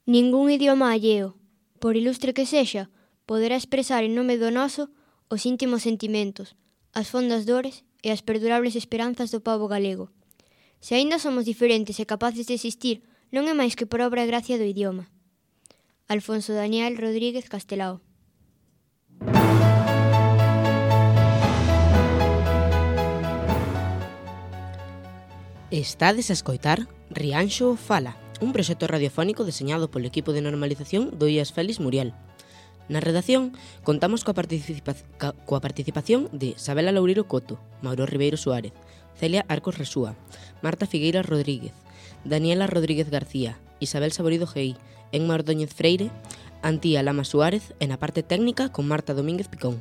Ningún idioma alleo, por ilustre que sexa, poderá expresar en nome do noso os íntimos sentimentos, as fondas dores e as perdurables esperanzas do pobo galego. Se aínda somos diferentes e capaces de existir, non é máis que por obra e gracia do idioma. Alfonso Daniel Rodríguez Castelao. Estades a escoitar Rianxo Fala, un proxecto radiofónico deseñado polo equipo de normalización do IAS Félix Muriel. Na redacción contamos coa participación de Sabela Loureiro Coto, Mauro Ribeiro Suárez, Celia Arcos Resúa, Marta Figueira Rodríguez, Daniela Rodríguez García, Isabel Saborido Gei, Enma Ordóñez Freire, Antía Lama Suárez e na parte técnica con Marta Domínguez Picón.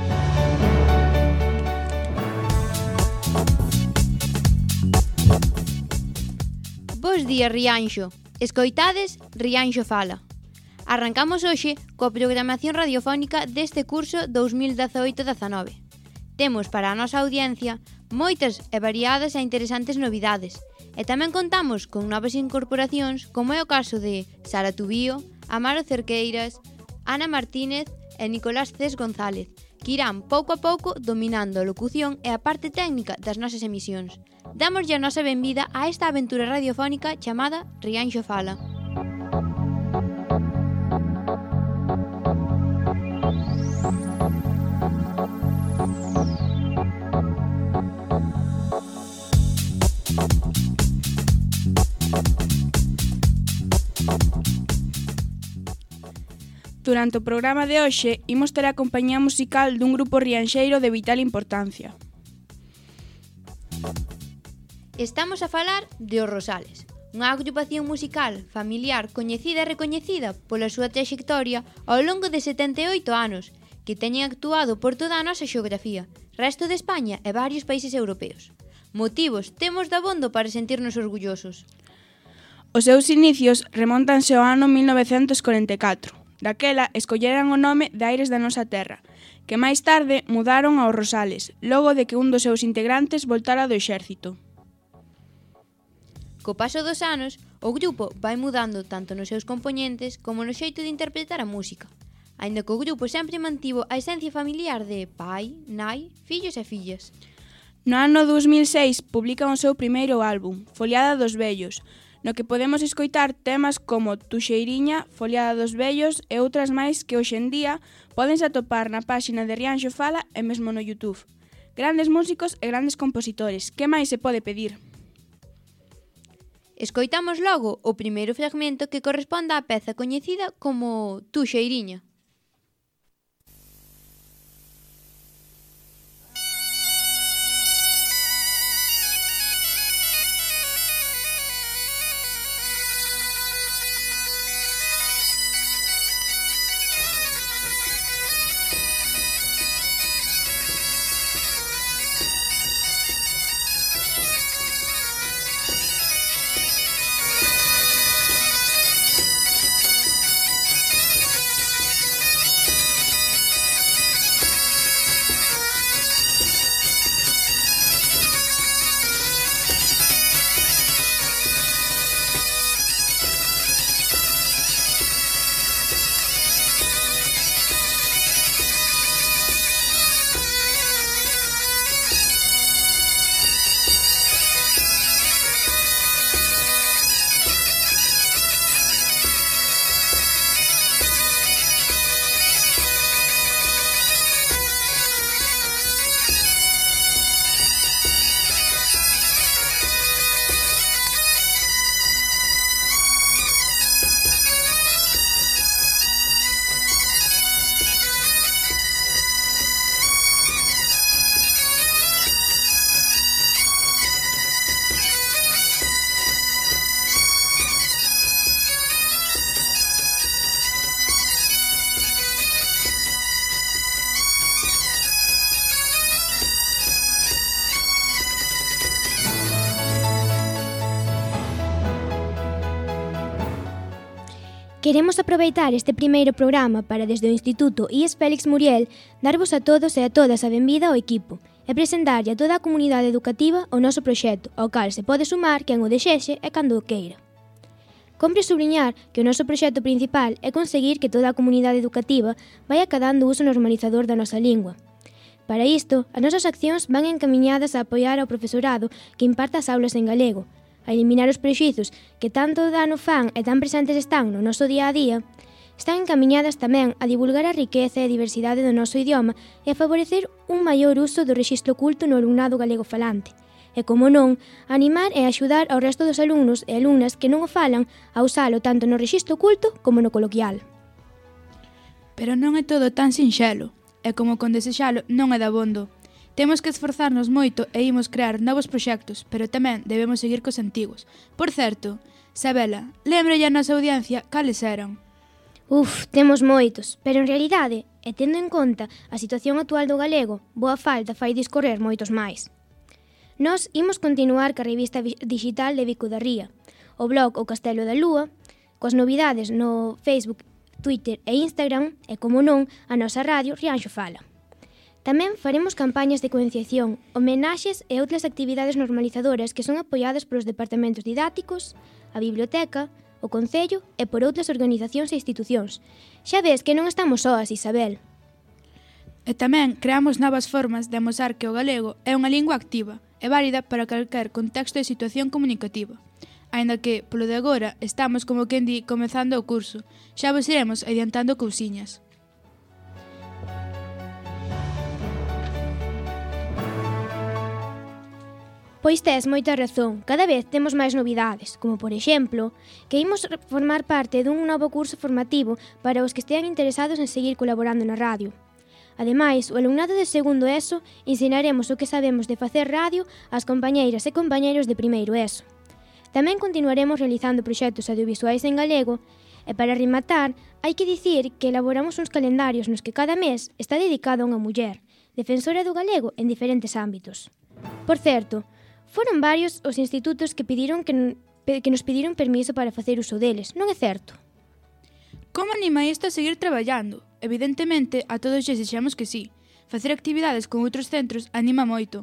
Bos días, Rianxo. Escoitades Rianxo Fala. Arrancamos hoxe coa programación radiofónica deste curso 2018-19. Temos para a nosa audiencia moitas e variadas e interesantes novidades e tamén contamos con novas incorporacións como é o caso de Sara Tubío, Amaro Cerqueiras, Ana Martínez e Nicolás Cés González, que irán pouco a pouco dominando a locución e a parte técnica das nosas emisións. Damoslle a nosa benvida a esta aventura radiofónica chamada Rianxo Fala. Durante o programa de hoxe, imos ter a compañía musical dun grupo rianxeiro de vital importancia. Estamos a falar de Os Rosales, unha agrupación musical familiar coñecida e recoñecida pola súa traxectoria ao longo de 78 anos, que teñen actuado por toda a nosa xeografía, resto de España e varios países europeos. Motivos temos dabondo para sentirnos orgullosos. Os seus inicios remóntanse ao ano 1944. Daquela escolleran o nome de Aires da Nosa Terra, que máis tarde mudaron aos Rosales, logo de que un dos seus integrantes voltara do exército. Co paso dos anos, o grupo vai mudando tanto nos seus compoñentes como no xeito de interpretar a música, aínda que o grupo sempre mantivo a esencia familiar de pai, nai, fillos e fillas. No ano 2006 publican o seu primeiro álbum, Foliada dos Vellos, no que podemos escoitar temas como Tuxeiriña, Foliada dos Vellos e outras máis que hoxe en día pódense atopar na páxina de Rianxo Fala e mesmo no YouTube. Grandes músicos e grandes compositores, que máis se pode pedir? Escoitamos logo o primeiro fragmento que corresponde á peza coñecida como Tuxeiriña. Queremos aproveitar este primeiro programa para desde o Instituto IAS Félix Muriel darvos a todos e a todas a benvida ao equipo e presentarlle a toda a comunidade educativa o noso proxecto, ao cal se pode sumar quen o desexe e cando o queira. Compre subliñar que o noso proxecto principal é conseguir que toda a comunidade educativa vai acadando o uso normalizador da nosa lingua. Para isto, as nosas accións van encamiñadas a apoiar ao profesorado que imparta as aulas en galego, a eliminar os prexuizos que tanto dano fan e tan presentes están no noso día a día. Están encamiñadas tamén a divulgar a riqueza e a diversidade do noso idioma e a favorecer un maior uso do rexistro culto no alumnado galego falante. E, como non, animar e axudar ao resto dos alumnos e alumnas que non o falan a usalo tanto no rexistro culto como no coloquial. Pero non é todo tan sinxelo, e como con desexalo non é dabondo. Temos que esforzarnos moito e imos crear novos proxectos, pero tamén debemos seguir cos antigos. Por certo, Sabela, lembralle a nosa audiencia cales eran. Temos moitos, pero en realidade, e tendo en conta a situación actual do galego, boa falta fai discorrer moitos máis. Nós imos continuar ca revista digital de Vico da Ría, o blog O Castelo da Lúa, coas novidades no Facebook, Twitter e Instagram e, como non, a nosa radio Rianxo Fala. Tamén faremos campañas de concienciación, homenaxes e outras actividades normalizadoras que son apoiadas polos departamentos didácticos, a biblioteca, o Concello e por outras organizacións e institucións. Xa ves que non estamos soas, Isabel. E tamén creamos novas formas de amosar que o galego é unha lingua activa e válida para calquer contexto e situación comunicativa. Aínda que, polo de agora, estamos, como quen di, comezando o curso. Xa vos iremos adiantando cousiñas. Pois tes moita razón, cada vez temos máis novidades, como por exemplo, que imos formar parte dun novo curso formativo para os que estean interesados en seguir colaborando na radio. Ademais, o alumnado de segundo ESO ensinaremos o que sabemos de facer radio ás compañeiras e compañeiros de primeiro ESO. Tamén continuaremos realizando proxectos audiovisuais en galego e, para rematar, hai que dicir que elaboramos uns calendarios nos que cada mes está dedicado a unha muller, defensora do galego en diferentes ámbitos. Por certo, foron varios os institutos que nos pediron permiso para facer uso deles, non é certo? Como anima isto a seguir traballando? Evidentemente, a todos lles desexamos que sí. Facer actividades con outros centros anima moito.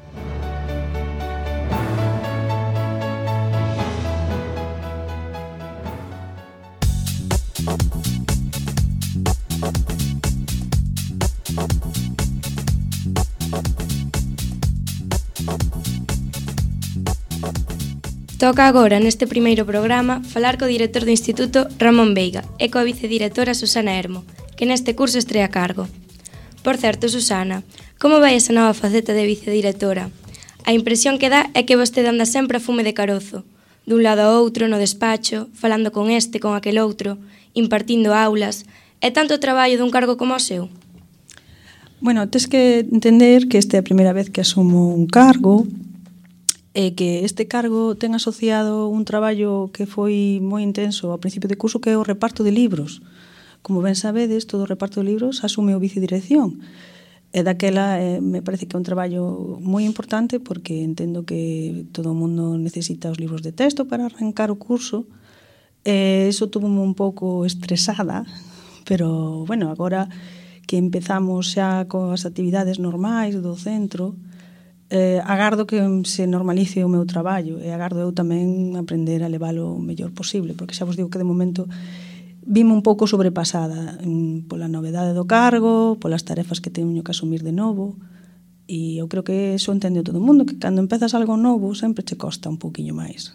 Toca agora, neste primeiro programa, falar co director do Instituto, Ramón Veiga, e coa vicedirectora Susana Hermo, que neste curso estrea a cargo. Por certo, Susana, como vai esa nova faceta de vicedirectora? A impresión que dá é que vostede anda sempre a fume de carozo, dun lado a outro, no despacho, falando con este, con aquel outro, impartindo aulas. É tanto traballo dun cargo como o seu? Bueno, tes que entender que esta é a primeira vez que asumo un cargo, e que este cargo ten asociado un traballo que foi moi intenso ao principio de curso, que é o reparto de libros. Como ben sabedes, todo o reparto de libros asume o vicedirección. E daquela me parece que é un traballo moi importante, porque entendo que todo o mundo necesita os libros de texto para arrancar o curso. Eso tuvo un pouco estresada, pero, bueno, agora que empezamos xa coas actividades normais do centro, agardo que se normalice o meu traballo e agardo eu tamén aprender a leválo o mellor posible, porque xa vos digo que de momento vime un pouco sobrepasada pola novedade do cargo, polas tarefas que teño que asumir de novo, e eu creo que eso entende todo o mundo, que cando empezas algo novo sempre che costa un pouquiño máis.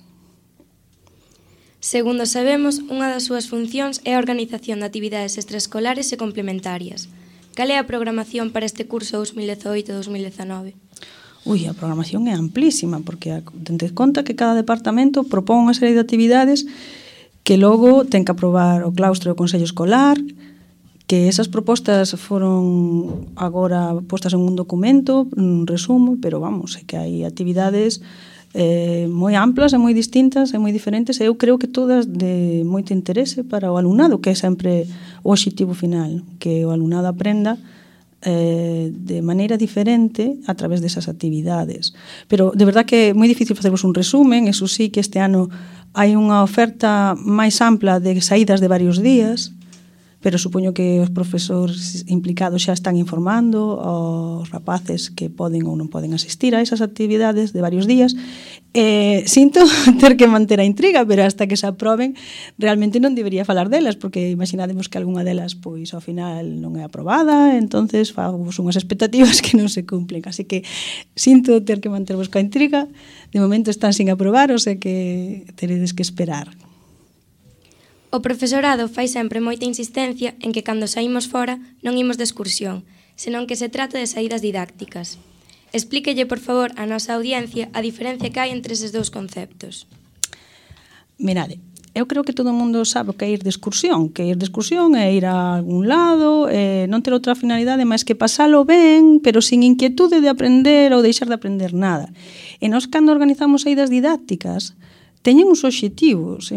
Segundo sabemos, unha das súas funcións é a organización de actividades extraescolares e complementarias. Cal é a programación para este curso 2018-2019? A programación é amplísima, porque tente conta que cada departamento propón unha serie de actividades que logo ten que aprobar o claustro do Consello Escolar, que esas propostas foron agora postas en un documento, un resumo, pero vamos, é que hai actividades moi amplas e moi distintas e moi diferentes, e eu creo que todas de moito interese para o alumnado, que é sempre o obxectivo final, que o alumnado aprenda de maneira diferente a través desas actividades. Pero de verdad que é moi difícil facervos un resumen. Eso sí, que este ano hai unha oferta máis ampla de saídas de varios días, pero supoño que os profesores implicados xa están informando aos rapaces que poden ou non poden asistir a esas actividades de varios días. Sinto ter que manter a intriga, pero hasta que se aproben realmente non debería falar delas, porque imaginademos que algunha delas pois ao final non é aprobada, entonces fagos unhas expectativas que non se cumplen, así que sinto ter que mantervos coa intriga. De momento están sin aprobar, o sea que teredes que esperar. O profesorado fai sempre moita insistencia en que cando saímos fora non imos de excursión, senón que se trata de saídas didácticas. Explíquelle, por favor, a nosa audiencia a diferencia que hai entre eses dous conceptos. Mirade, eu creo que todo o mundo sabe o que é ir de excursión, é ir a algún lado, non ter outra finalidade máis que pasalo ben, pero sin inquietude de aprender ou deixar de aprender nada. E nós, cando organizamos saídas didácticas, teñen uns obxectivos,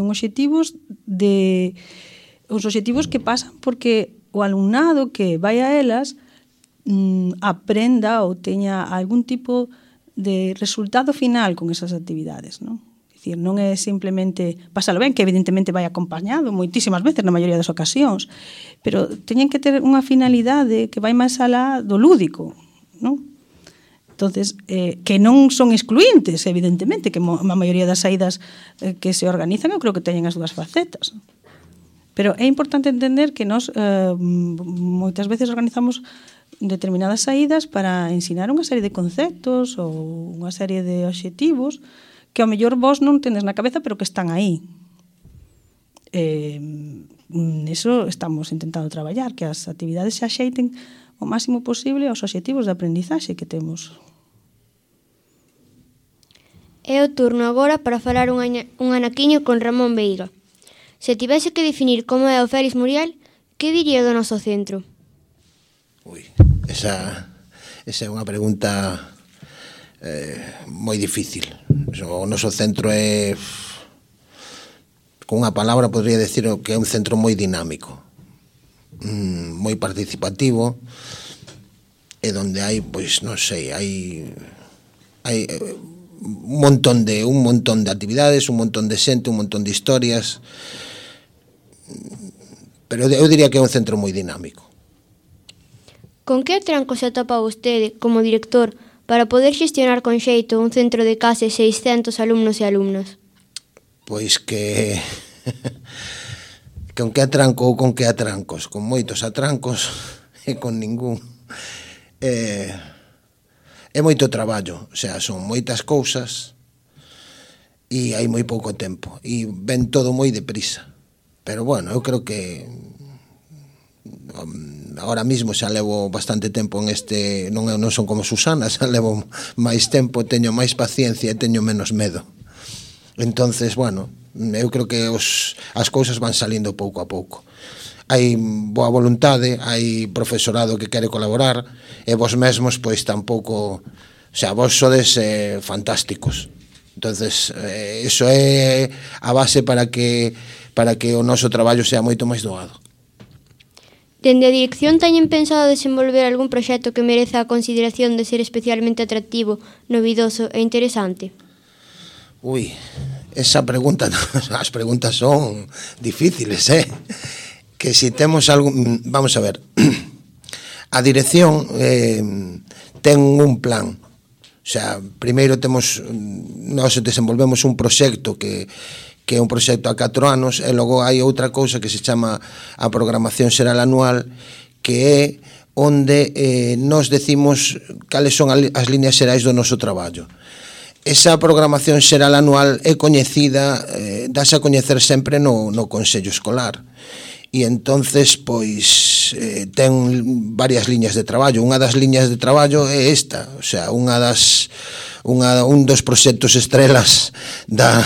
que pasan porque o alumnado que vai a elas aprenda ou teña algún tipo de resultado final con esas actividades, non? É dicir, non é simplemente pasalo ben, que evidentemente vai acompañado moitísimas veces na maioría das ocasións, pero teñen que ter unha finalidade que vai máis alá do lúdico, non? Entonces, que non son excluíntes, evidentemente, que a maioría das saídas que se organizan, eu creo que teñen as dúas facetas. Pero é importante entender que nós moitas veces organizamos determinadas saídas para ensinar unha serie de conceptos ou unha serie de obxectivos que ao mellor vos non tendes na cabeza, pero que están aí. Niso estamos intentando traballar, que as actividades se axeiten o máximo posible aos obxectivos de aprendizaxe que temos. É o turno agora para falar un anaquiño con Ramón Veiga. Se tivese que definir como é o Félix Muriel, que diría do noso centro? Esa é unha pregunta moi difícil. O noso centro é, con unha palabra podría decir que é un centro moi dinámico, moi participativo, e donde hai, pois, non sei, hai un montón de actividades, un montón de xente, un montón de historias, pero eu diría que é un centro moi dinámico. Con que atranco se atopa vostede, como director, para poder xestionar con xeito un centro de case 600 alumnos e alumnas? Pois que... con que atranco ou con que atrancos? Con moitos atrancos e con ningún. É moito traballo, o sea, son moitas cousas e hai moi pouco tempo e ven todo moi deprisa. Pero bueno, eu creo que ahora mismo xa levo bastante tempo en este, non son como Susana, xa levo máis tempo, teño máis paciencia e teño menos medo. Entonces, bueno, eu creo que as cousas van salindo pouco a pouco. Hai boa voluntade, hai profesorado que quere colaborar, e vos mesmos, pois, tampouco... O sea, vos sodes fantásticos. Entonces, iso é a base para que o noso traballo sea moito máis doado. Dende a dirección teñen pensado desenvolver algún proxecto que mereza a consideración de ser especialmente atractivo, novidoso e interesante? Esa pregunta, as preguntas son difíciles, que si temos algo... Vamos a ver, a dirección ten un plan. O sea, primeiro nós desenvolvemos un proxecto que é un proxecto a 4 anos, e logo hai outra cousa que se chama a programación xeral anual, que é onde nós decimos cales son as líneas xerais do noso traballo. Esa programación xeral anual é coñecida, dáse a coñecer sempre no Consello Escolar. E entonces, pois, ten varias liñas de traballo. Unha das liñas de traballo é esta, o sea, un dos proxectos estrelas da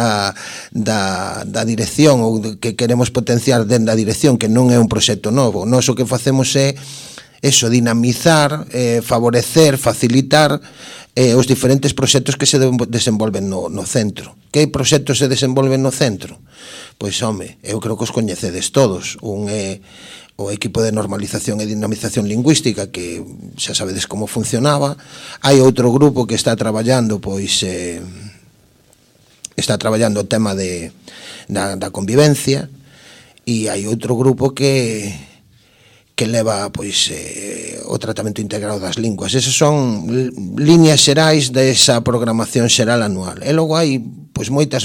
dirección, ou que queremos potenciar dentro da dirección, que non é un proxecto novo. Nós o que facemos é eso, dinamizar, favorecer, facilitar os diferentes proxectos que se desenvolven no centro. Que proxectos se desenvolven no centro? Pois, home, eu creo que os coñecedes todos. Un é o equipo de normalización e dinamización lingüística, que xa sabedes como funcionaba. Hai outro grupo que está traballando, pois, está traballando o tema da convivencia. e hai outro grupo que leva pois o tratamento integrado das linguas. Esas son líneas xerais desa programación xeral anual. E logo hai pois moitos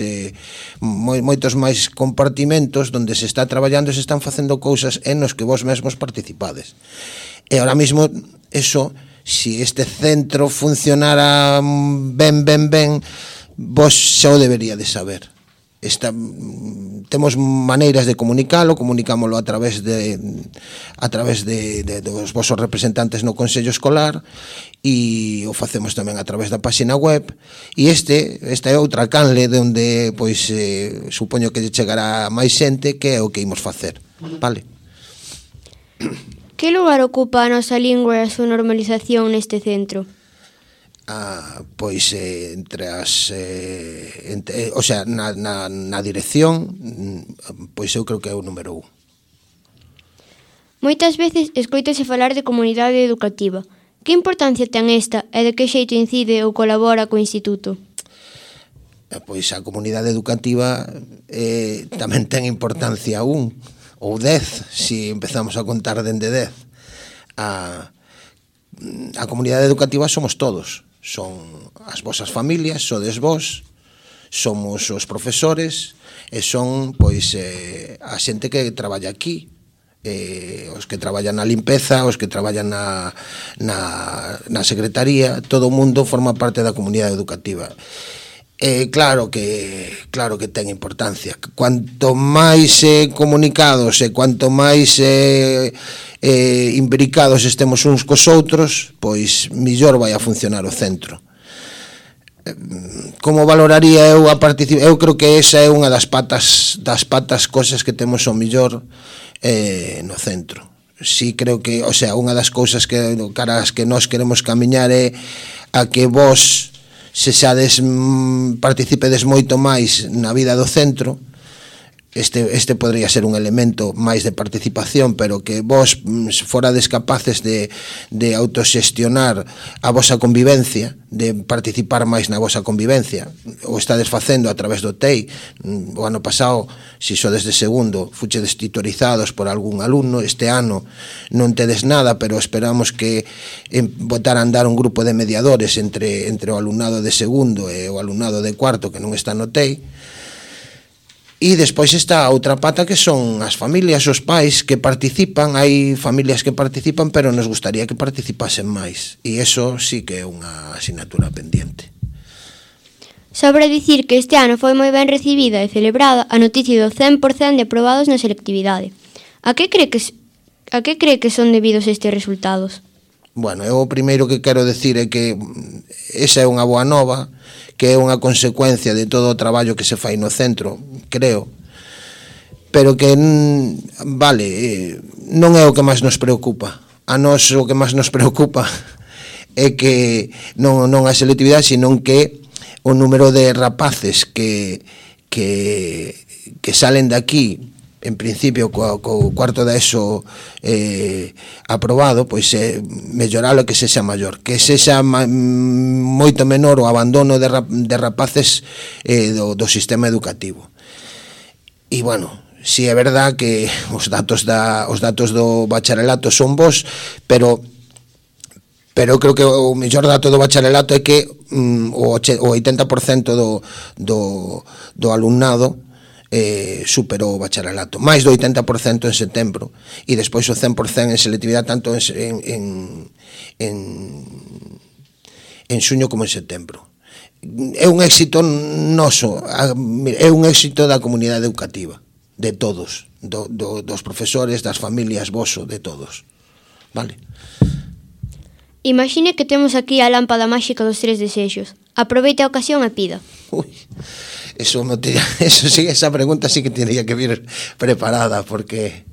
máis compartimentos onde se está traballando e se están facendo cousas en nos que vos mesmos participades. E ahora mismo eso, si este centro funcionara ben, vos xa o deberíades saber. Temos maneiras de comunicámoslo a través de dos vosos representantes no Consello Escolar, e o facemos tamén a través da páxina web, e esta é outra canle onde pois supoño que chegará máis xente, que é o que imos facer, vale? Que lugar ocupa a nosa lingua e a súa normalización neste centro? Pois entre as o sea, na dirección, pois eu creo que é o número 1. Moitas veces escoítase falar de comunidade educativa. Que importancia ten esta e de que xeito incide ou colabora co Instituto? Pois a comunidade educativa tamén ten importancia 1 ou 10, se empezamos a contar dende 10. A comunidade educativa somos todos. Son as vosas familias, sodes vos, somos os profesores, e son pois a xente que traballa aquí, os que traballan na limpeza, os que traballan na secretaría, todo o mundo forma parte da comunidade educativa. Claro que ten importancia. Cuanto máis comunicados e cuanto máis imbricados estemos uns cos outros, pois millor vai a funcionar o centro. Como valoraría eu a participación? Eu creo que esa é unha das patas cosas que temos ao millor no centro. Sí, creo que, o sea, unha das cousas que caras que nós queremos camiñar é a que vos participedes moito máis na vida do centro. Este podría ser un elemento máis de participación, pero que vos forades capaces de autoxestionar a vosa convivencia, de participar máis na vosa convivencia. O estades facendo a través do TEI. O ano pasado, se sodes de segundo, fuchedes tutorizados por algún alumno. Este ano non tedes nada, pero esperamos que botar a andar un grupo de mediadores entre o alumnado de segundo e o alumnado de cuarto que non está no TEI. E despois está a outra pata, que son as familias, os pais que participan. Hai familias que participan, pero nos gustaría que participasen máis, e iso sí que é unha asignatura pendiente. Sobre dicir que este ano foi moi ben recibida e celebrada a noticia do 100% de aprobados na selectividade. A que cree que son debidos estes resultados? Bueno, eu o primeiro que quero decir é que esa é unha boa nova, que é unha consecuencia de todo o traballo que se fai no centro, creo, pero que, vale, non é o que máis nos preocupa. A nós o que máis nos preocupa é que non a selectividade, sino que o número de rapaces que salen de aquí, en principio co cuarto da ESO aprobado, pois melloralo, que sexa maior, que sexa moito menor o abandono de rapaces do sistema educativo. E bueno, si é verdad que os datos do bacharelato son bons, pero eu creo que o mellor dato do bacharelato é que o 80% do alumnado superou o bacharelato, máis do 80% en setembro, e despois o 100% en selectividade, tanto en xuño como en setembro. É un éxito noso, é un éxito da comunidade educativa, de todos, dos profesores, das familias, voso, de todos, vale? Imagine que temos aquí a lámpada máxica dos 3 desexos. Aproveite a ocasión e pida. Ui, esa pregunta sí que tendría que vir preparada, porque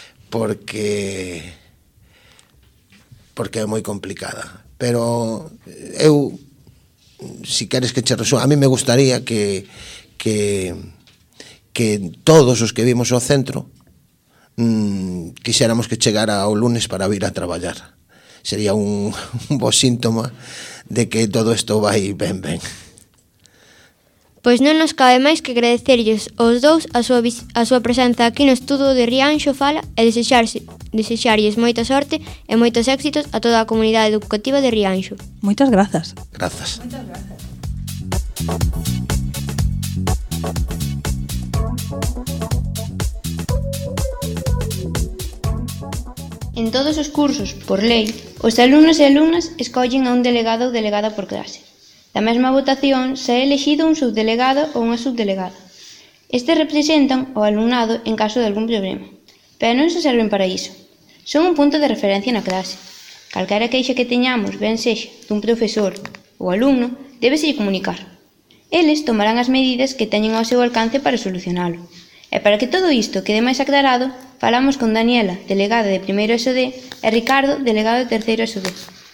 é moi complicada. Pero eu, si queres que che resuma, a mí me gustaría que todos os que vimos ao centro quixéramos que chegara o lunes para vir a traballar. Sería un bo síntoma de que todo isto vai ben. Pois non nos cabe máis que agradecerlles aos dous a súa presenza aquí no estudo de Rianxo Fala e desexarlles moita sorte e moitos éxitos a toda a comunidade educativa de Rianxo. Moitas grazas. Grazas. Moitas grazas. En todos os cursos, por lei, os alumnos e alumnas escollen a un delegado ou delegada por clase. Da mesma votación se é elexido un subdelegado ou unha subdelegada. Estes representan o alumnado en caso de algún problema, pero non se serven para iso. Son un punto de referencia na clase. Calquera queixa que teñamos, ben sexa dun profesor ou alumno, débese comunicar. Eles tomarán as medidas que teñen ao seu alcance para solucionalo. E para que todo isto quede máis aclarado, falamos con Daniela, delegada de primeiro ESOD, e Ricardo, delegado de terceiro ESOD.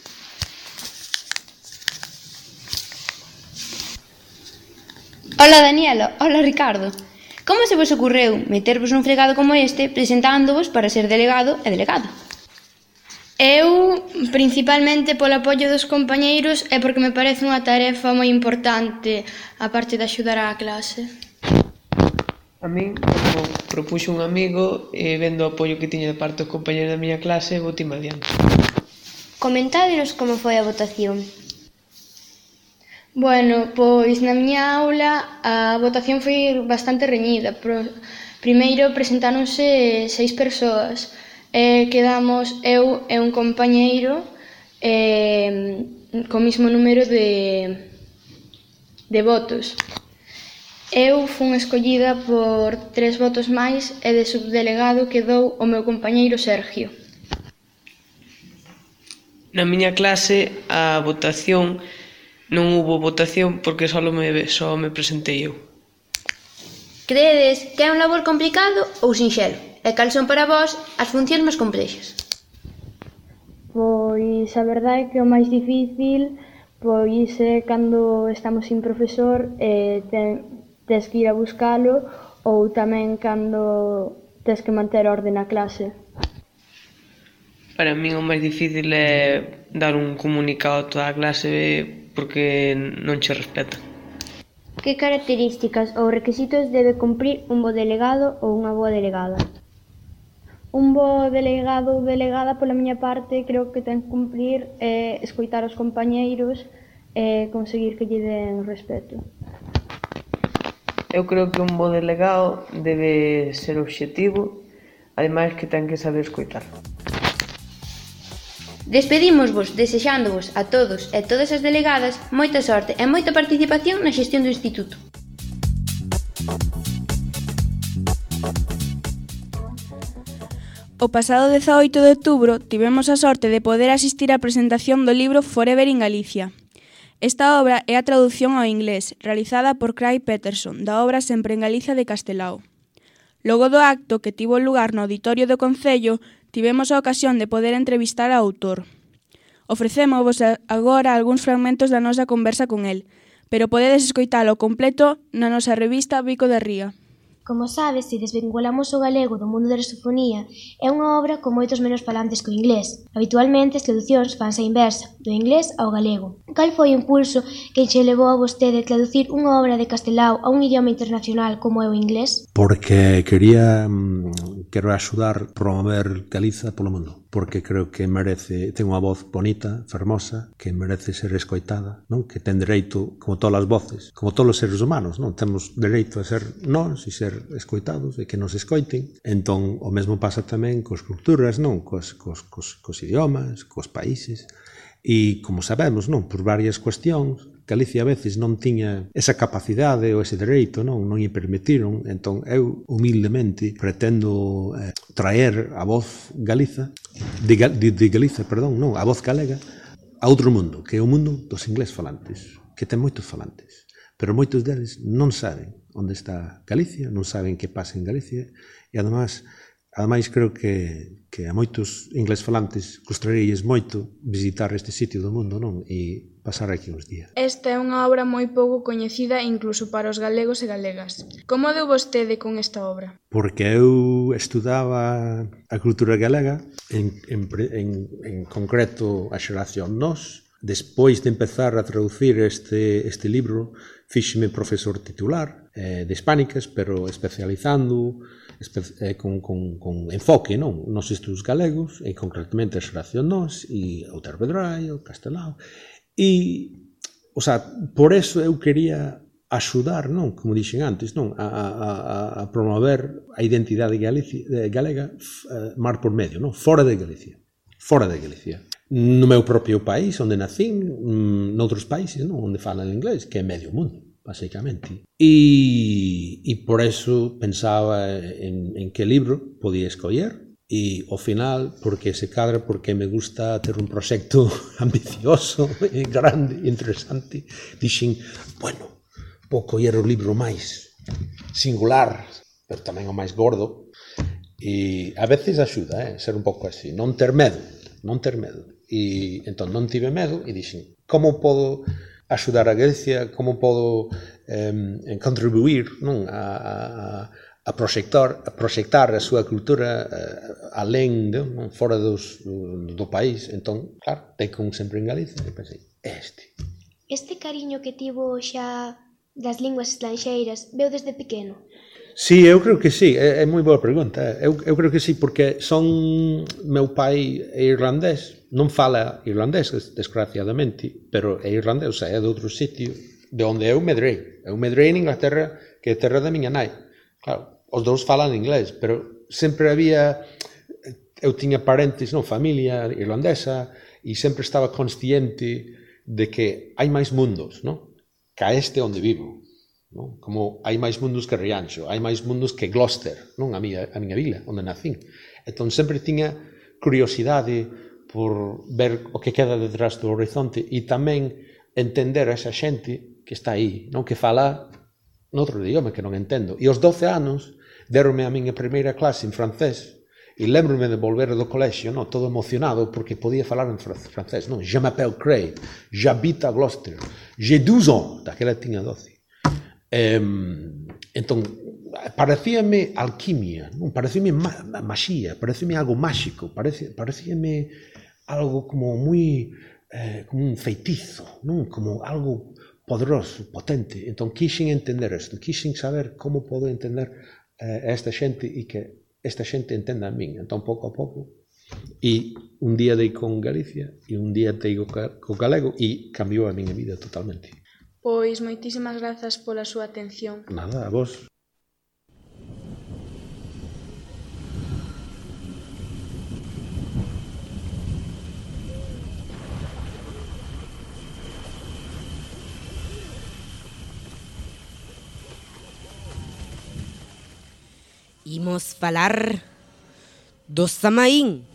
Hola Daniela, hola Ricardo. Como se vos ocorreu metervos nun fregado como este presentándovos para ser delegado e delegada? Eu, principalmente polo apoio dos compañeiros e porque me parece unha tarefa moi importante a parte de axudar á clase. A min, como propuxo un amigo, e vendo o apoio que tiña de parte dos compañeros da miña clase, botime adiante. Comentádenos como foi a votación. Bueno, pois na miña aula a votación foi bastante reñida. Primeiro presentáronse 6 persoas e quedamos eu e un compañeiro co mismo número de votos. Eu fun escollida por 3 votos máis e de subdelegado quedou o meu compañeiro Sergio. Na miña clase a votación non hubo votación porque só me presentei eu. Credes que é un labor complicado ou sinxelo? E cal son para vós as funcións máis complexas? Pois a verdade é que o máis difícil pois é cando estamos sin profesor e tes que ir a buscalo ou tamén cando tes que manter orde na clase. Para min o máis difícil é dar un comunicado a toda a clase porque non che respeta. Que características ou requisitos debe cumprir un bo delegado ou unha boa delegada? Un bo delegado ou delegada, pola miña parte, creo que ten que cumprir escoitar os compañeiros e conseguir que lle den respeto. Eu creo que un bo delegado debe ser obxectivo, ademais que ten que saber escoitar. Despedímosvos desexándovos a todos e todas as delegadas moita sorte e moita participación na xestión do Instituto. O pasado 18 de outubro tivemos a sorte de poder asistir á presentación do libro Forever in Galicia. Esta obra é a traducción ao inglés, realizada por Craig Peterson, da obra Sempre en Galicia de Castelao. Logo do acto que tivo lugar no auditorio do Concello, tivemos a ocasión de poder entrevistar ao autor. Ofrecémosvos agora algúns fragmentos da nosa conversa con el, pero podedes escoitalo completo na nosa revista Bico de Ría. Como sabes, se desvinculamos o galego do mundo da rusofonía, é unha obra con moitos menos falantes que o inglés. Habitualmente as traducións fanse a inversa, do inglés ao galego. Cal foi o impulso que che levou a vostede a traducir unha obra de Castelao a un idioma internacional como é o inglés? Porque quero axudar a promover Galiza polo mundo. Porque creo que merece, ten unha voz bonita, fermosa, que merece ser escoitada, non? Que ten dereito, como todas as voces, como todos os seres humanos, non? Temos dereito a ser nós e ser escoitados e que nos escoiten. Entón, o mesmo pasa tamén cos culturas, non? Cos idiomas, cos países. E, como sabemos, non? Por varias cuestións, Galicia a veces non tiña esa capacidade ou ese dereito, non lle permitiron. Entón, eu humildemente pretendo traer a voz Galiza, de Galiza, perdón, non, a voz galega, a outro mundo, que é o mundo dos inglés falantes, que ten moitos falantes, pero moitos deles non saben onde está Galicia, non saben que pasa en Galicia, e ademais creo que a moitos inglés falantes gustaríalles moito visitar este sitio do mundo, non? E pasar aquí uns días. Esta é unha obra moi pouco coñecida incluso para os galegos e galegas. Como deu vostede con esta obra? Porque eu estudaba a cultura galega, en concreto a xeración Nós, Despois de empezar a traducir este libro, fíxeme profesor titular de hispánicas, pero especializando con enfoque nos estudos galegos, e concretamente a xeración nós, e o tervedrai, o castelao. E, por eso eu quería axudar, como dixen antes, a promover a identidade galega mar por medio, fora de Galicia. Fora de Galicia. No meu propio país, onde nacín, noutros países, onde falan inglés, que é medio mundo, basicamente. E por eso pensaba en que libro podía escoller, e ao final, porque se cadra, porque me gusta ter un proxecto ambicioso, grande, interesante, dixen, bueno, vou coller o libro máis singular, pero tamén o máis gordo, e a veces axuda, ser un pouco así, non ter medo. E entón non tive medo e dixen, como podo axudar a Galicia, como podo contribuir a proxectar a súa cultura alén, fora do país. Entón, claro, ten como sempre en Galicia, e pensei, Este cariño que tivo xa das linguas estranxeiras veu desde pequeno? Sí, eu creo que sí, é moi boa pregunta. Eu creo que sí, porque meu pai é irlandés, non fala irlandés, desgraciadamente, pero é irlandés, ou sea, é de outro sitio, de onde eu medrei. Eu medrei en Inglaterra, que é terra da miña nai. Claro, os dous falan inglés, pero sempre había, eu tiña parentes, familia irlandesa, e sempre estaba consciente de que hai máis mundos, que a este onde vivo. Como hai máis mundos que Rianxo, hai máis mundos que Gloucester, a miña vila, onde nacín. Entón sempre tiña curiosidade por ver o que queda detrás do horizonte e tamén entender a esa xente que está aí, que fala noutro idioma que non entendo. E aos 12 anos deronme a miña primeira clase en francés e lembro-me de volver do colexio todo emocionado porque podía falar en francés. Je m'appelle Craig, j'habite a Gloucester, j'ai 12 ans, daquela tiña 12. Entón, parecíame alquimia, parecíame maxía, parecíame algo máxico, parecíame algo como moi, como un feitizo, como algo poderoso, potente. Entón, quixen entender isto, quixen saber como podo entender a esta xente e que esta xente entenda a min. Entón, pouco a pouco, e un día dei con Galicia e un día dei co galego e cambiou a miña vida totalmente. Pois moitísimas grazas pola súa atención. Nada, a vos. Imos falar do Samaín.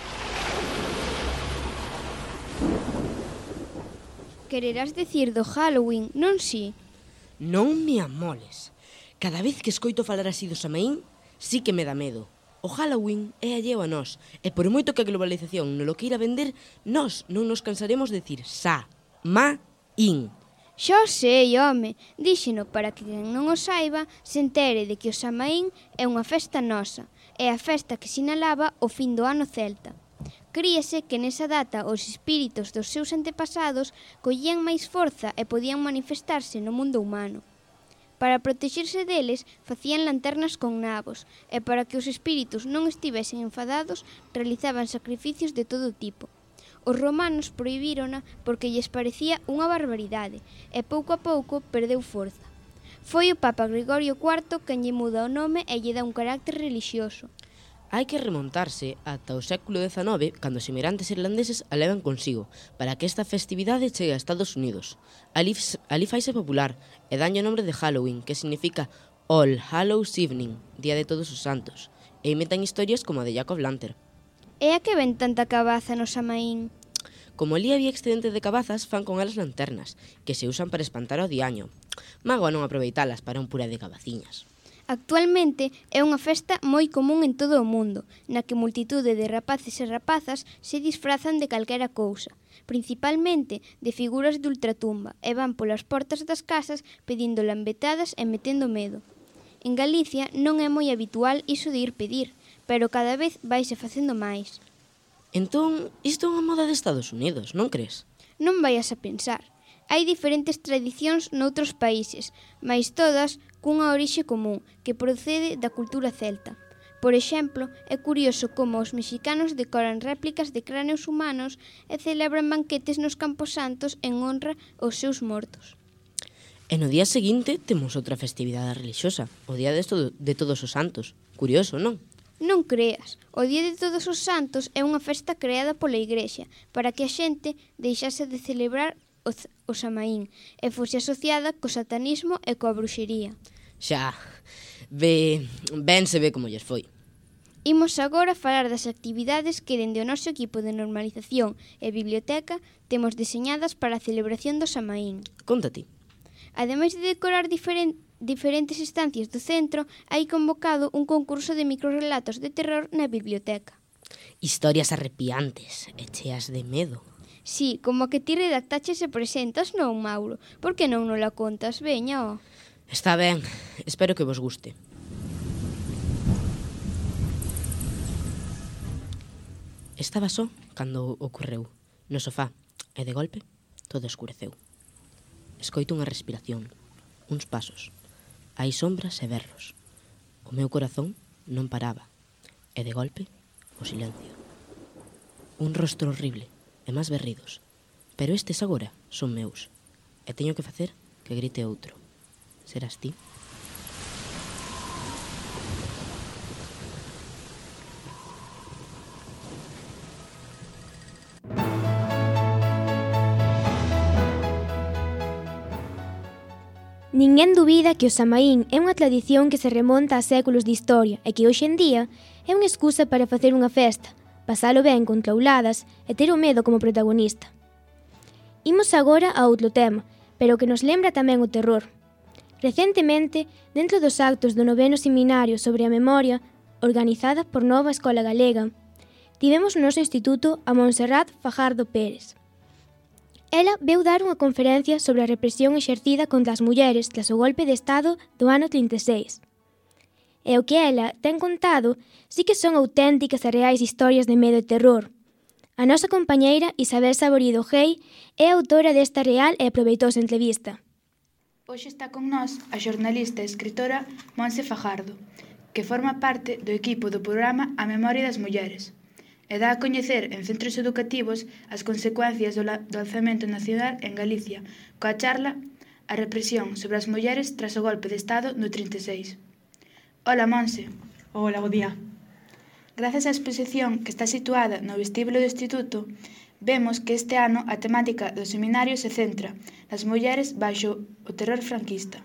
Quererás decir do Halloween, non si? Non me amoles. Cada vez que escoito falar así do Samaín, sí que me dá medo. O Halloween é alleo a nós, e por moito que a globalización non lo queira vender, nós non nos cansaremos de decir Sa-ma-ín. Xa sei, home, díxeno para que quen non o saiba se entere de que o Samaín é unha festa nosa, é a festa que sinalaba o fin do ano celta. Críese que nesa data os espíritos dos seus antepasados collían máis forza e podían manifestarse no mundo humano. Para protexerse deles, facían lanternas con nabos, e para que os espíritus non estivesen enfadados, realizaban sacrificios de todo tipo. Os romanos prohibírona porque lles parecía unha barbaridade, e pouco a pouco perdeu forza. Foi o Papa Gregorio IV quen lle muda o nome e lle dá un carácter relixioso. Hai que remontarse ata o século XIX, cando os inmigrantes irlandeses a levan consigo, para que esta festividade chegue a Estados Unidos. Ali faise popular, e danlle o nombre de Halloween, que significa All Hallows Evening, Día de Todos os Santos, e inventan historias como a de Jacob Lantern. E a que ven tanta cabaza no Samaín? Como ali había excedente de cabazas, fan con elas lanternas, que se usan para espantar ao diaño. Mago a non aproveitalas para un puré de cabaciñas. Actualmente é unha festa moi común en todo o mundo, na que multitude de rapaces e rapazas se disfrazan de calquera cousa, principalmente de figuras de ultratumba, e van polas portas das casas pedindo lambetadas e metendo medo. En Galicia non é moi habitual iso de ir pedir, pero cada vez vaise facendo máis. Entón, isto é unha moda de Estados Unidos, non crees? Non vaias a pensar. Hai diferentes tradicións noutros países, mais todas cunha orixe común, que procede da cultura celta. Por exemplo, é curioso como os mexicanos decoran réplicas de cráneos humanos e celebran banquetes nos camposantos en honra aos seus mortos. E no día seguinte temos outra festividade religiosa, o Día de Todos os Santos. Curioso, non? Non creas, o Día de Todos os Santos é unha festa creada pola Igrexa para que a xente deixase de celebrar o Samaín e fose asociada co satanismo e coa bruxería. Xa, ben se ve como lles foi. Imos agora falar das actividades que dende o noso equipo de normalización e biblioteca temos deseñadas para a celebración do Samaín. Conta ti. Ademais de decorar diferentes estancias do centro, hai convocado un concurso de microrelatos de terror na biblioteca. Historias arrepiantes e cheas de medo. Sí, como a que ti redactaches e presentas, non, Mauro? Por que non la contas? Veña, ó. Está ben, espero que vos guste. Estaba só cando ocorreu no sofá e de golpe todo escureceu. Escoito unha respiración, uns pasos, hai sombras e berros. O meu corazón non paraba e de golpe o silencio. Un rostro horrible e máis berridos, pero estes agora son meus e teño que facer que grite outro. Serás ti? Ninguén dubida que o Samaín é unha tradición que se remonta a séculos de historia e que hoxe en día é unha excusa para facer unha festa, pasalo ben con trauladas e ter o medo como protagonista. Imos agora a outro tema, pero que nos lembra tamén o terror. Recentemente, dentro dos actos do 9º seminario sobre a memoria, organizada por Nova Escola Galega, tivemos no noso instituto a Montserrat Fajardo Pérez. Ela veu dar unha conferencia sobre a represión exercida contra as mulleres tras o golpe de Estado do ano 36. E o que ela ten contado sí que son auténticas e reais historias de medo e terror. A nosa compañeira Isabel Saborido Gei é autora desta real e aproveitosa entrevista. Hoxe está con nós a xornalista e escritora Montse Fajardo, que forma parte do equipo do programa A Memoria das Mulleres, e dá a coñecer en centros educativos as consecuencias do alzamento nacional en Galicia, coa charla A represión sobre as mulleres tras o golpe de Estado no 36. Ola, Monse. Ola, bo día. Grazas á exposición que está situada no vestíbulo do Instituto, vemos que este ano a temática do seminario se centra nas mulleres baixo o terror franquista.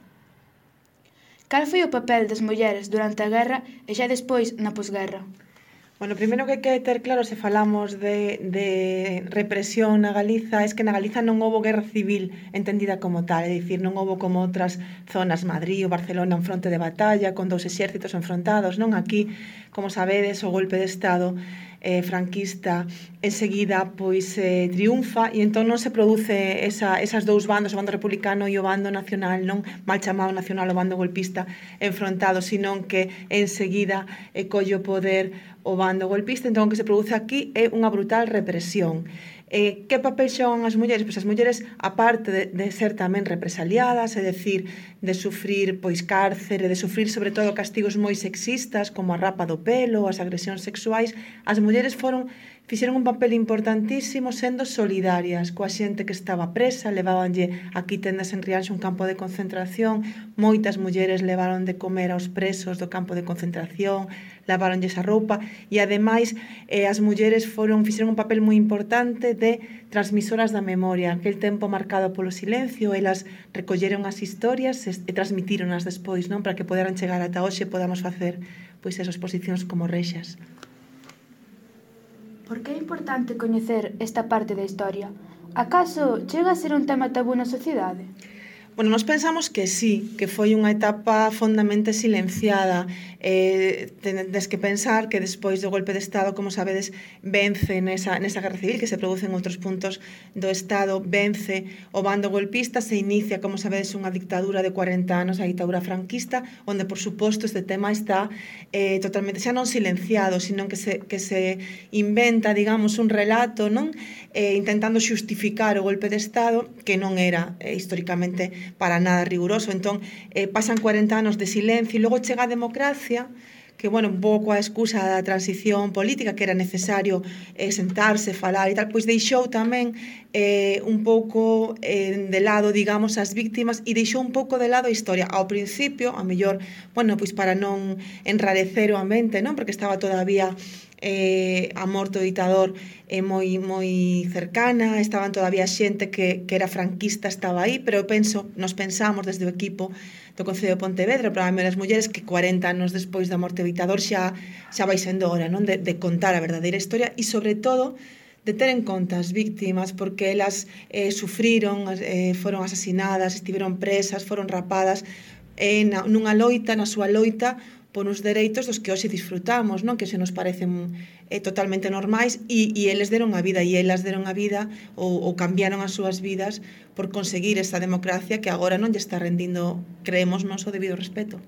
Cal foi o papel das mulleres durante a guerra e xa despois na posguerra? Bueno, primeiro que hai que ter claro se falamos de represión na Galiza é que na Galiza non houbo guerra civil entendida como tal, é dicir, non houbo como outras zonas, Madrid ou Barcelona, un fronte de batalla con dous exércitos enfrontados, non? Aquí, como sabedes, o golpe de Estado franquista enseguida triunfa e entón non se produce esas dous bandos, o bando republicano e o bando nacional, non mal chamado nacional, o bando golpista enfrontados, senón que enseguida colle o poder o bando golpista. Entón o que se produce aquí é unha brutal represión. Que papel xogan as mulleres? Pois as mulleres, aparte de ser tamén represaliadas, é dicir, de sufrir cárcere, de sufrir sobre todo castigos moi sexistas como a rapa do pelo, as agresións sexuais, as mulleres fixeron un papel importantísimo sendo solidarias coa xente que estaba presa, levábanlle aquí tendas en Rianxo un campo de concentración, moitas mulleres levaron de comer aos presos do campo de concentración, lavaronlles a roupa e ademais as mulleres fixeron un papel moi importante de transmisoras da memoria, aquel tempo marcado polo silencio, elas recolleron as historias e transmitíronas despois, non, para que poderan chegar ata hoxe e podamos facer esas exposicións como Rexas. Por que é importante coñecer esta parte da historia? Acaso chega a ser un tema tabú na sociedade? Bueno, nós pensamos que sí, que foi unha etapa fondamente silenciada. Tedes que pensar que despois do golpe de Estado, como sabedes, vence nesa guerra civil que se produce en outros puntos do Estado, vence o bando golpista, se inicia, como sabedes, unha dictadura de 40 anos, a dictadura franquista, onde, por suposto, este tema está totalmente xa non silenciado, sino que se inventa, digamos, un relato, non? Intentando xustificar o golpe de Estado, que non era históricamente para nada riguroso. Entón, pasan 40 anos de silencio e logo chega a democracia, que, bueno, un pouco a excusa da transición política, que era necesario sentarse, falar e tal, pois deixou tamén un pouco de lado, digamos, as víctimas e deixou un pouco de lado a historia. Ao principio, a mellor, bueno, pois para non enrarecer o ambiente, non? Porque estaba todavía a morte do dictador moi cercana, estaban todavía xente que era franquista, estaba aí, pero nos pensamos desde o equipo do Concello de Pontevedra, probablemente as mulleres, que 40 anos despois da morte do dictador xa vai sendo hora, non? De contar a verdadeira historia e, sobre todo, de ter en conta as víctimas, porque elas sufriron, foron asasinadas, estiveron presas, foron rapadas nunha loita, na súa loita por uns dereitos dos que hoxe disfrutamos, non? Que se nos parecen totalmente normais e eles deron a vida, e elas deron a vida ou cambiaron as súas vidas por conseguir esa democracia que agora non lle está rendindo, creemos, o debido respeto.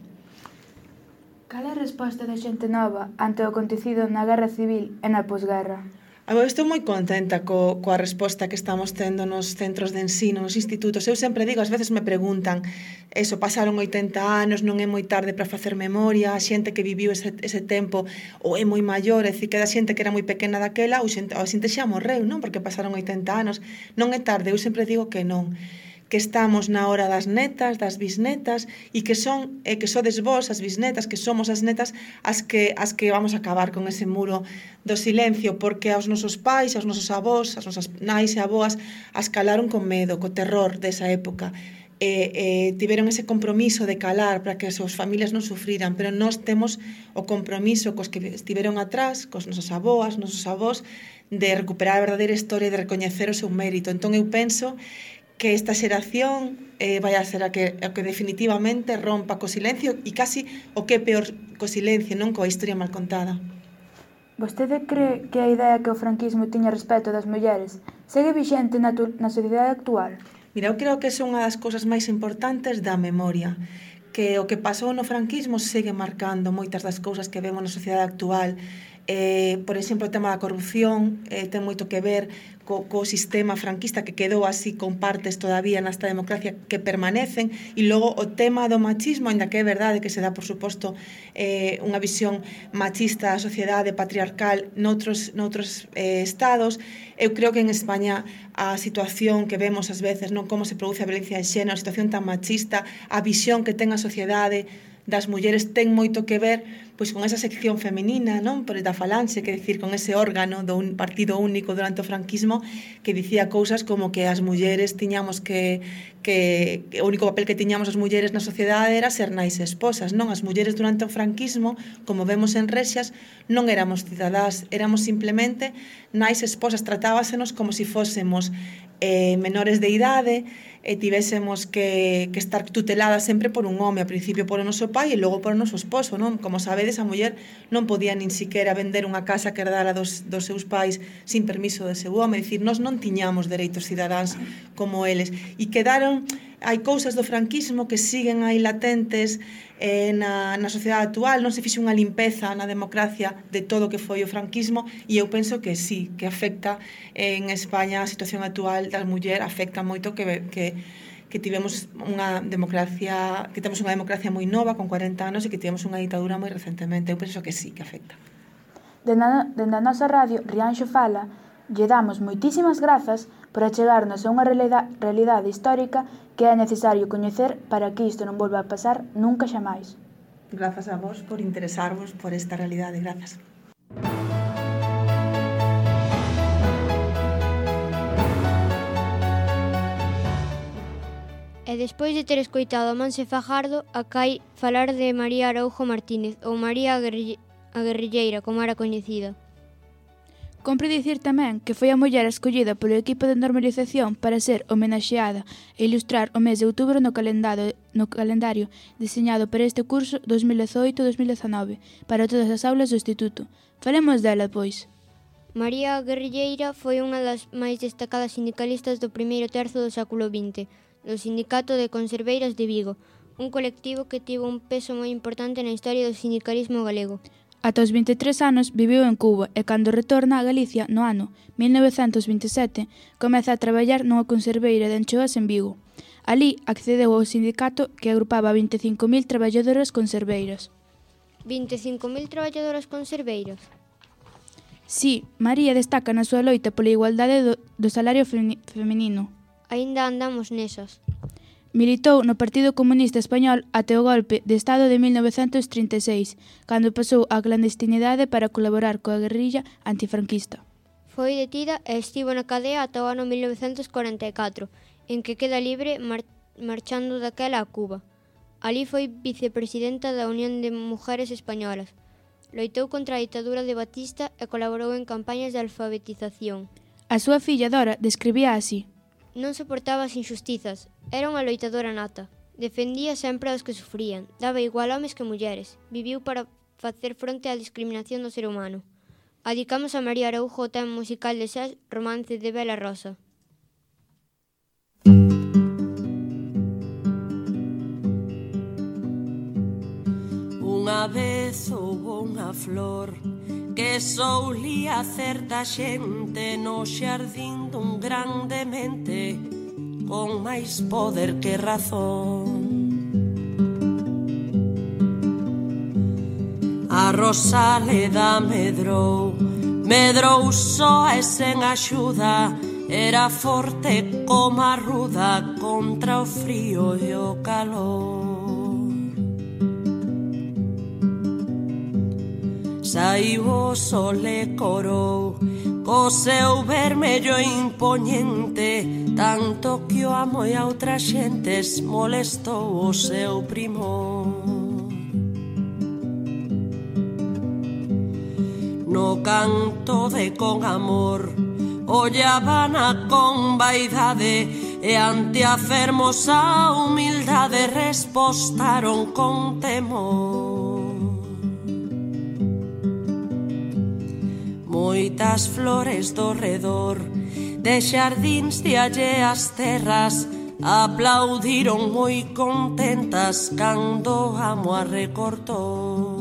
Cal é a resposta da xente nova ante o acontecido na Guerra Civil e na posguerra? Estou moi contenta coa resposta que estamos tendo nos centros de ensino, nos institutos. Eu sempre digo, ás veces me preguntan, pasaron 80 anos, non é moi tarde para facer memoria, a xente que viviu ese tempo ou é moi maior, é dicir, que da xente que era moi pequena daquela, ou a xente xa morreu, non? Porque pasaron 80 anos. Non é tarde, eu sempre digo que non, que estamos na hora das netas, das bisnetas, e que sodes vós, as bisnetas, que somos as netas, as que vamos a acabar con ese muro do silencio, porque aos nosos pais, aos nosos avós, as nosas nais e aboas, as calaron con medo, co terror desa época. Tiveron ese compromiso de calar para que as súas familias non sufriran, pero nós temos o compromiso cos que estiveron atrás, cos nosos aboas, nosos avós, de recuperar a verdadeira historia e de recoñecer o seu mérito. Entón eu penso que esta xeración vai a ser a que definitivamente rompa co silencio e casi o que é peor co silencio, non coa historia mal contada. Vostede cree que a idea que o franquismo tiña respecto das mulleres segue vixente na sociedade actual? Mira, eu creo que é unha das cousas máis importantes da memoria, que o que pasou no franquismo segue marcando moitas das cousas que vemos na sociedade actual. Por exemplo, o tema da corrupción ten moito que ver co sistema franquista que quedou así con partes todavía nesta democracia que permanecen, e logo o tema do machismo, ainda que é verdade que se dá, por suposto, unha visión machista da sociedade patriarcal noutros estados. Eu creo que en España a situación que vemos ás veces, non, como se produce a violencia de xénero, a situación tan machista, a visión que ten a sociedade das mulleres ten moito que ver pois con esa sección feminina, non, por da Falanxe, que decir, con ese órgano do partido único durante o franquismo que dicía cousas como que as mulleres tiñamos que o único papel que tiñamos as mulleres na sociedade era ser nais e esposas, non? As mulleres durante o franquismo, como vemos en Rexas, non éramos cidadás, éramos simplemente nais e esposas, tratábasenos como se fósemos menores de idade, e tivésemos que estar tuteladas sempre por un home, ao principio por o noso pai e logo por o noso esposo, non? Como sabedes, a muller non podía nin siquiera vender unha casa que herdara dos seus pais sin permiso de seu home, é dicir, nós non tiñamos dereitos cidadáns como eles, e quedaron, hai cousas do franquismo que siguen aí latentes na sociedade actual, non se fixe unha limpeza na democracia de todo o que foi o franquismo, e eu penso que sí, que afecta en España a situación actual das mulleres, afecta moito que tivemos unha democracia moi nova, con 40 anos, e que tivemos unha ditadura moi recentemente. Eu penso que sí, que afecta. Dende a nosa radio, Rianxo Fala, lle damos moitísimas grazas por achegarnos a unha realidade histórica que é necesario coñecer para que isto non volva a pasar nunca xamais. Grazas a vos por interesarvos por esta realidade. Grazas. E despois de ter escoitado a Monse Fajardo, acai falar de María Araújo Martínez, ou María a Guerrilleira, como era coñecida. Compre dicir tamén que foi a muller escollida polo equipo de normalización para ser homenaxeada e ilustrar o mes de outubro no calendario diseñado para este curso 2018-2019 para todas as aulas do Instituto. Falemos dela, pois. María Guerrilleira foi unha das máis destacadas sindicalistas do primeiro terzo do século XX, do Sindicato de Conserveiras de Vigo, un colectivo que tivo un peso moi importante na historia do sindicalismo galego. Ata os 23 anos viviu en Cuba e cando retorna a Galicia no ano 1927 comeza a traballar nunha conserveira de anchoas en Vigo. Alí accedeu ao sindicato que agrupaba 25.000 traballadoras conserveiras. 25.000 traballadoras conserveiras? Sí, María destaca na súa loita pola igualdade do salario feminino. Aínda andamos nesas. Militou no Partido Comunista Español até o golpe de Estado de 1936, cando pasou á clandestinidade para colaborar coa guerrilla antifranquista. Foi detida e estivo na cadea ata o ano 1944, en que queda libre marchando daquela a Cuba. Alí foi vicepresidenta da Unión de Mujeres Españolas. Loitou contra a ditadura de Batista e colaborou en campañas de alfabetización. A súa filla Dora describía así: non soportaba as injustizas, era unha loitadora nata. Defendía sempre aos que sufrían, daba igual homes que mulleres, viviu para facer fronte á discriminación do ser humano. Adicamos a María Araújo o tema musical de Sés, Romance de Bela Rosa. Unha vez houbo unha flor que soulía certa xente no xardín dun grande mente con máis poder que razón. A Rosaleda medrou só e sen axuda, era forte como a ruda contra o frío e o calor. Saiu o sol e corou co seu vermello impoñente, tanto que o amo e a outras xentes molestou o seu primor. No canto de con amor ollábana con vaidade e ante a fermosa humildade respostaron con temor. Moitas flores do redor de xardíns de alleas terras aplaudiron moi contentas cando amo a recortou.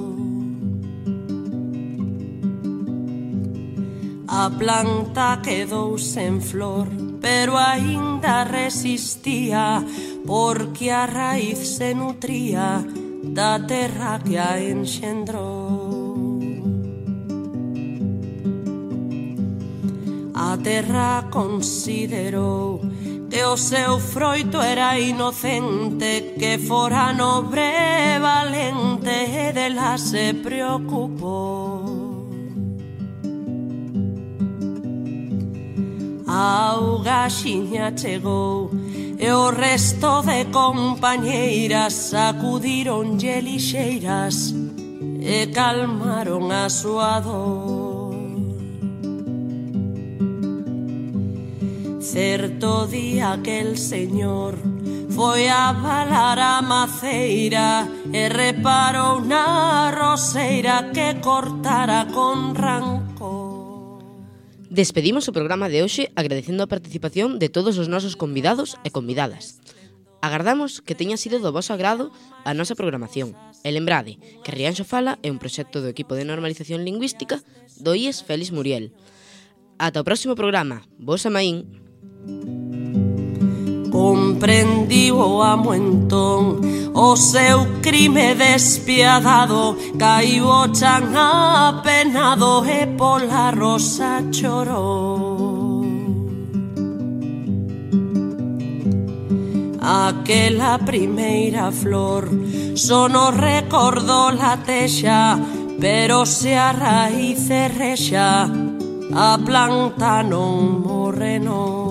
A planta quedou sen flor, pero aínda resistía, porque a raíz se nutría da terra que a enxendrou. A terra considerou que o seu froito era inocente, que fora nobre e valente, e dela se preocupou. A auga xiña chegou e o resto de compañeiras sacudironlle lixeiras e calmaron a súa dor. Certo día aquel señor foi a balar a maceira e reparou na roseira que cortara con rancor. Despedimos o programa de hoxe agradecendo a participación de todos os nosos convidados e convidadas. Agardamos que teña sido do voso agrado a nosa programación. E lembrade que Rianxo Fala é un proxecto do equipo de normalización lingüística do IES Félix Muriel. Ata o próximo programa. Vos amaín. Comprendiu o amo entón o seu crime despiadado, caiu o chan apenado e pola rosa chorou. Aquela primeira flor só nos recordou la texa, pero se a raíz rexa, a planta non morre non.